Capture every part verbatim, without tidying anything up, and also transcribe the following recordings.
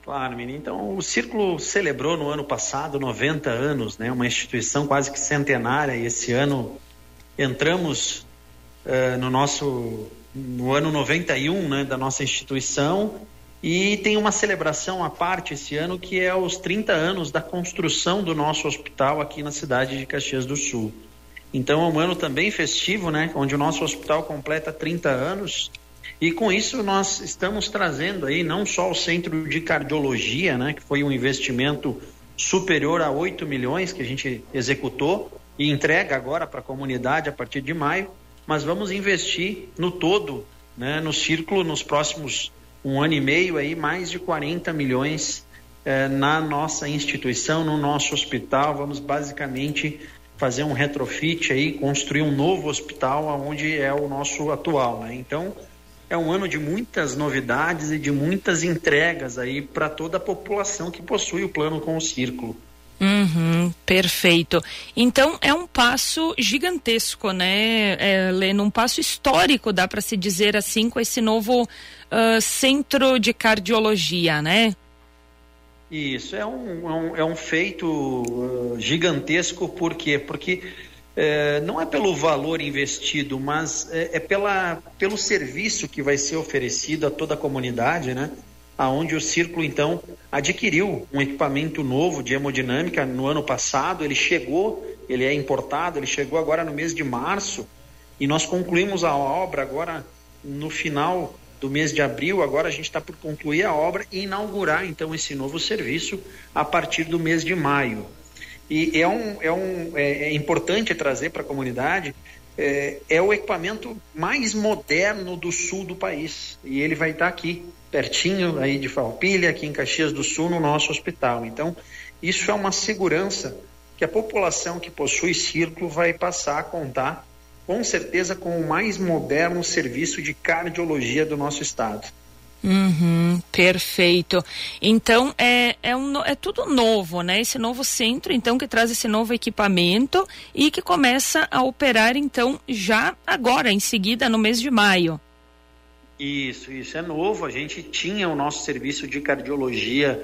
Claro, menino. Então, o Círculo celebrou no ano passado noventa anos, né? Uma instituição quase que centenária, e esse ano entramos uh, no nosso, no ano noventa e um, né, da nossa instituição, e tem uma celebração à parte esse ano que é os trinta anos da construção do nosso hospital aqui na cidade de Caxias do Sul. Então, é um ano também festivo, né? Onde o nosso hospital completa trinta anos. E com isso nós estamos trazendo aí não só o Centro de Cardiologia, né, que foi um investimento superior a oito milhões que a gente executou e entrega agora para a comunidade a partir de maio, mas vamos investir no todo, né, no Círculo, nos próximos um ano e meio aí, mais de quarenta milhões eh, na nossa instituição, no nosso hospital. Vamos basicamente fazer um retrofit aí, construir um novo hospital onde é o nosso atual, né? Então, é um ano de muitas novidades e de muitas entregas aí para toda a população que possui o plano com o Círculo. Uhum, perfeito. Então é um passo gigantesco, né, é, Leno? Um passo histórico, dá para se dizer assim, com esse novo uh, centro de cardiologia, né? Isso, é um, é um, é um feito uh, gigantesco, por quê? Porque É, não é pelo valor investido, mas é, é pela, pelo serviço que vai ser oferecido a toda a comunidade, né? Aonde o Círculo, então, adquiriu um equipamento novo de hemodinâmica no ano passado. Ele chegou, ele é importado, ele chegou agora no mês de março, e nós concluímos a obra agora no final do mês de abril. Agora a gente está por concluir a obra e inaugurar, então, esse novo serviço a partir do mês de maio. E é, um, é, um, é, é importante trazer para a comunidade, é, é o equipamento mais moderno do sul do país. E ele vai estar aqui, pertinho aí de Farroupilha, aqui em Caxias do Sul, no nosso hospital. Então, isso é uma segurança que a população que possui Círculo vai passar a contar, com certeza, com o mais moderno serviço de cardiologia do nosso estado. Uhum, perfeito. Então é, é, um, é tudo novo, né? Esse novo centro, então, que traz esse novo equipamento e que começa a operar, então, já agora, em seguida, no mês de maio. Isso, isso é novo. A gente tinha o nosso serviço de cardiologia,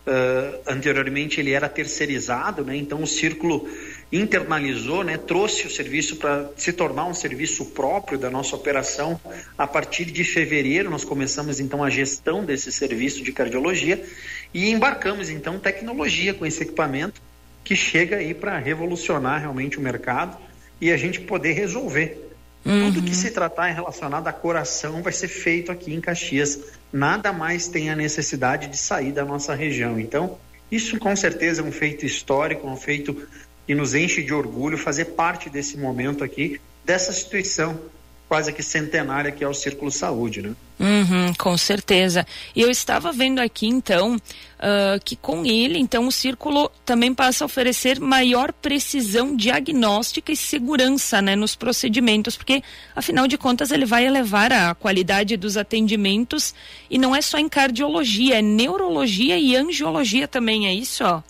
uh, anteriormente ele era terceirizado, né? Então o Círculo internalizou, né, trouxe o serviço para se tornar um serviço próprio da nossa operação. A partir de fevereiro nós começamos então a gestão desse serviço de cardiologia e embarcamos então tecnologia com esse equipamento que chega aí para revolucionar realmente o mercado e a gente poder resolver. Uhum. Tudo que se tratar relacionado a coração vai ser feito aqui em Caxias. Nada mais tem a necessidade de sair da nossa região. Então, isso com certeza é um feito histórico, um feito que nos enche de orgulho fazer parte desse momento aqui, dessa instituição quase que centenária que é o Círculo Saúde, né? Uhum, com certeza. E eu estava vendo aqui, então, uh, que com ele, então, o Círculo também passa a oferecer maior precisão diagnóstica e segurança, né, nos procedimentos, porque, afinal de contas, ele vai elevar a qualidade dos atendimentos, e não é só em cardiologia, é neurologia e angiologia também, é isso, ó?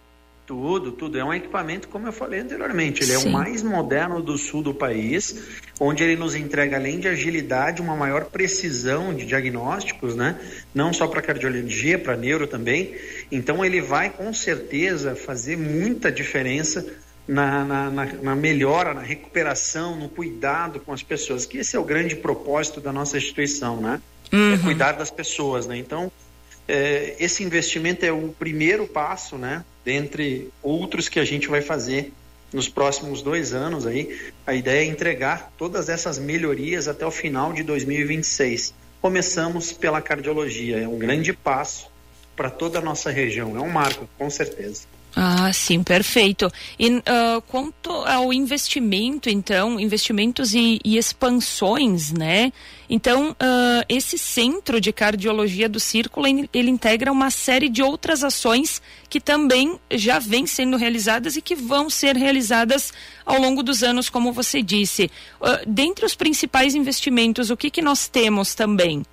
Tudo, tudo. É um equipamento, como eu falei anteriormente, ele Sim. é o mais moderno do sul do país, onde ele nos entrega, além de agilidade, uma maior precisão de diagnósticos, né? Não só para cardiologia, para neuro também. Então ele vai, com certeza, fazer muita diferença na, na, na, na melhora, na recuperação, no cuidado com as pessoas, que esse é o grande propósito da nossa instituição, né? Uhum. É cuidar das pessoas, né? Então, é, esse investimento é o primeiro passo, né? Dentre outros que a gente vai fazer nos próximos dois anos aí. A ideia é entregar todas essas melhorias até o final de dois mil e vinte e seis. Começamos pela cardiologia, é um grande passo para toda a nossa região, é um marco, com certeza. Ah, sim, perfeito. E uh, quanto ao investimento, então, investimentos e, e expansões, né? Então, uh, esse centro de cardiologia do Círculo, ele integra uma série de outras ações que também já vêm sendo realizadas e que vão ser realizadas ao longo dos anos, como você disse. Uh, dentre os principais investimentos, o que que nós temos também?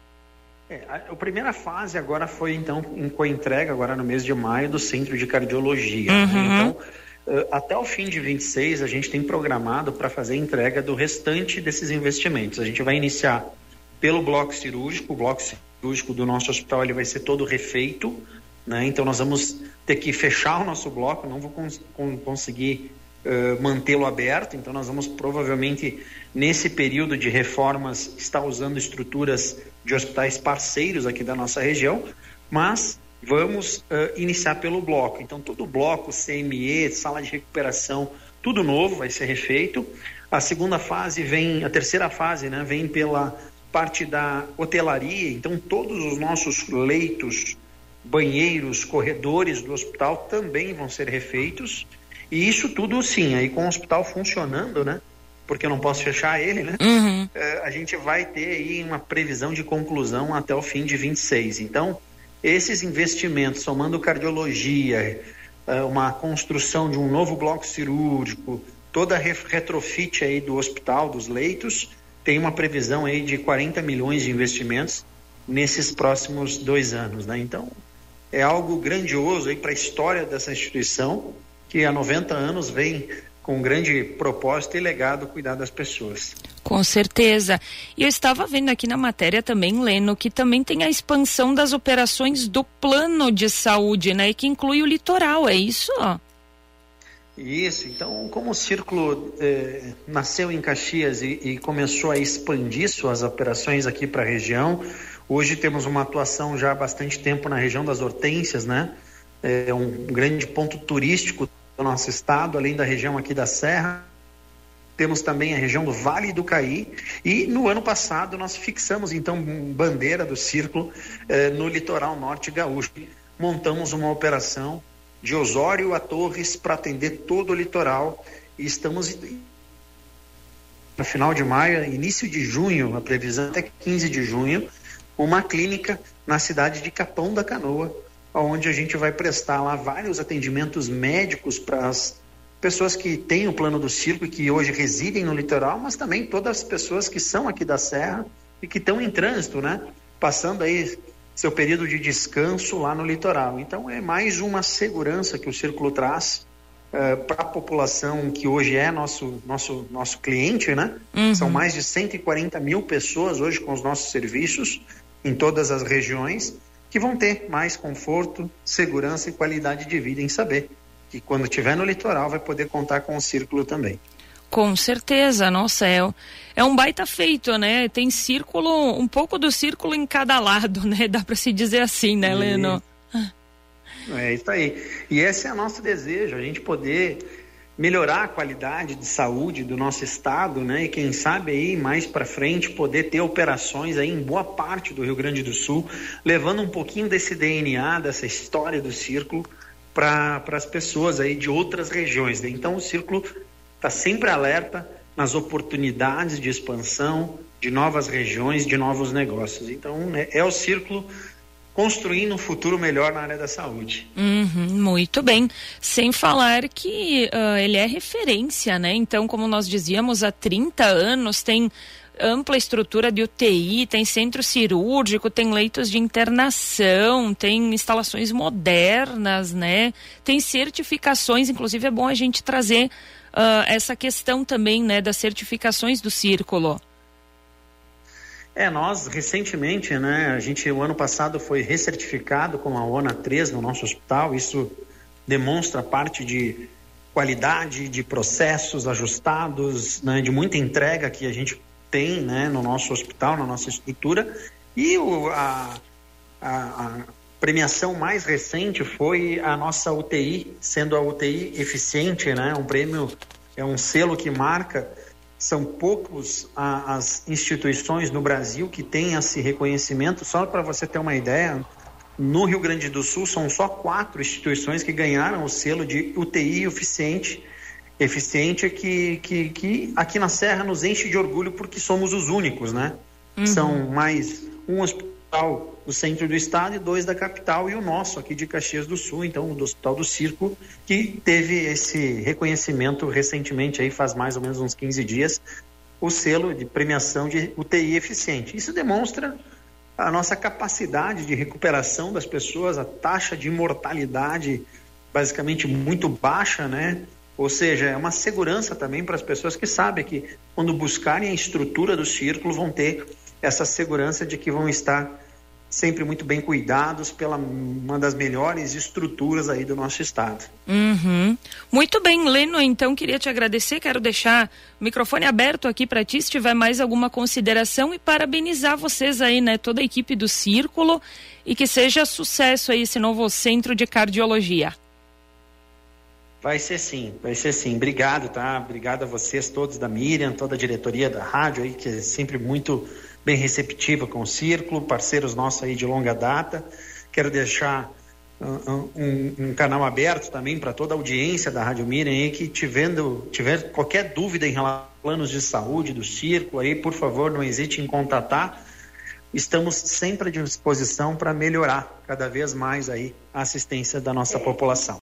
É, a, a primeira fase agora foi, então, em, com a entrega, agora no mês de maio, do Centro de Cardiologia. Uhum. Né? Então, uh, até o fim de vinte e seis, a gente tem programado para fazer a entrega do restante desses investimentos. A gente vai iniciar pelo bloco cirúrgico. O bloco cirúrgico cirúrgico do nosso hospital ele vai ser todo refeito, né? Então nós vamos ter que fechar o nosso bloco, não vou cons- conseguir uh, mantê-lo aberto, então nós vamos provavelmente nesse período de reformas estar usando estruturas de hospitais parceiros aqui da nossa região, mas vamos uh, iniciar pelo bloco. Então todo o bloco, C M E, sala de recuperação, tudo novo vai ser refeito. A segunda fase vem, a terceira fase, né, vem pela parte da hotelaria, então todos os nossos leitos, banheiros, corredores do hospital também vão ser refeitos, e isso tudo sim, aí com o hospital funcionando, né, porque eu não posso fechar ele, né, uhum. é, a gente vai ter aí uma previsão de conclusão até o fim de vinte e seis, então esses investimentos, somando cardiologia, é, uma construção de um novo bloco cirúrgico, toda a retrofit aí do hospital, dos leitos, tem uma previsão aí de quarenta milhões de investimentos nesses próximos dois anos, né? Então, é algo grandioso aí para a história dessa instituição, que há noventa anos vem com um grande propósito e legado cuidar das pessoas. Com certeza. E eu estava vendo aqui na matéria também, Leno, que também tem a expansão das operações do plano de saúde, né? E que inclui o litoral, é isso? Isso, então como o Círculo eh, nasceu em Caxias e, e começou a expandir suas operações aqui para a região, hoje temos uma atuação já há bastante tempo na região das Hortênsias, né? É um grande ponto turístico do nosso estado, além da região aqui da Serra. Temos também a região do Vale do Caí, e no ano passado nós fixamos então bandeira do Círculo eh, no litoral norte gaúcho. Montamos uma operação de Osório a Torres para atender todo o litoral, e estamos no final de maio, início de junho, a previsão até quinze de junho, uma clínica na cidade de Capão da Canoa, onde a gente vai prestar lá vários atendimentos médicos para as pessoas que têm o plano do Círculo e que hoje residem no litoral, mas também todas as pessoas que são aqui da Serra e que estão em trânsito, né? Passando aí seu período de descanso lá no litoral. Então é mais uma segurança que o Círculo traz uh, para a população que hoje é nosso, nosso, nosso cliente, né? Uhum. São mais de cento e quarenta mil pessoas hoje com os nossos serviços em todas as regiões, que vão ter mais conforto, segurança e qualidade de vida em saber que quando estiver no litoral vai poder contar com o Círculo também. Com certeza, nossa, é, é um baita feito, né? Tem círculo, um pouco do círculo em cada lado, né? Dá para se dizer assim, né, Leno? É isso aí. E esse é o nosso desejo, a gente poder melhorar a qualidade de saúde do nosso estado, né? E quem sabe aí mais para frente poder ter operações aí em boa parte do Rio Grande do Sul, levando um pouquinho desse D N A, dessa história do Círculo para as pessoas aí de outras regiões, né? Então o Círculo está sempre alerta nas oportunidades de expansão, de novas regiões, de novos negócios. Então, né, é o Círculo construindo um futuro melhor na área da saúde. Uhum, muito bem. Sem falar que uh, ele é referência, né? Então, como nós dizíamos, há trinta anos tem ampla estrutura de U T I, tem centro cirúrgico, tem leitos de internação, tem instalações modernas, né? Tem certificações, inclusive é bom a gente trazer Uh, essa questão também, né, das certificações do Círculo. É, nós recentemente, né, a gente o ano passado foi recertificado com a O N A três no nosso hospital. Isso demonstra parte de qualidade, de processos ajustados, né, de muita entrega que a gente tem, né, no nosso hospital, na nossa estrutura. E o, a, a, a premiação mais recente foi a nossa U T I, sendo a U T I eficiente, né? Um prêmio, é um selo que marca, são poucos a, as instituições no Brasil que têm esse reconhecimento. Só para você ter uma ideia, no Rio Grande do Sul são só quatro instituições que ganharam o selo de U T I eficiente, eficiente que, que, que aqui na Serra nos enche de orgulho porque somos os únicos, né? Uhum. São mais um hospital do centro do estado e dois da capital, e o nosso aqui de Caxias do Sul, então do Hospital do Círculo, que teve esse reconhecimento recentemente, aí faz mais ou menos uns quinze dias, o selo de premiação de U T I eficiente. Isso demonstra a nossa capacidade de recuperação das pessoas, a taxa de mortalidade basicamente muito baixa, né? Ou seja, é uma segurança também para as pessoas que sabem que quando buscarem a estrutura do Círculo vão ter essa segurança de que vão estar sempre muito bem cuidados pela uma das melhores estruturas aí do nosso estado. Uhum. Muito bem, Leno, então queria te agradecer, quero deixar o microfone aberto aqui para ti, se tiver mais alguma consideração, e parabenizar vocês aí, né, toda a equipe do Círculo, e que seja sucesso aí esse novo centro de cardiologia. Vai ser sim, vai ser sim. Obrigado, tá? Obrigado a vocês todos da Miriam, toda a diretoria da rádio aí, que é sempre muito bem receptiva com o Círculo, parceiros nossos aí de longa data. Quero deixar uh, um, um canal aberto também para toda a audiência da Rádio Miriam aí, que tivendo, tiver qualquer dúvida em relação a planos de saúde do Círculo aí, por favor, não hesite em contatar. Estamos sempre à disposição para melhorar cada vez mais aí a assistência da nossa população.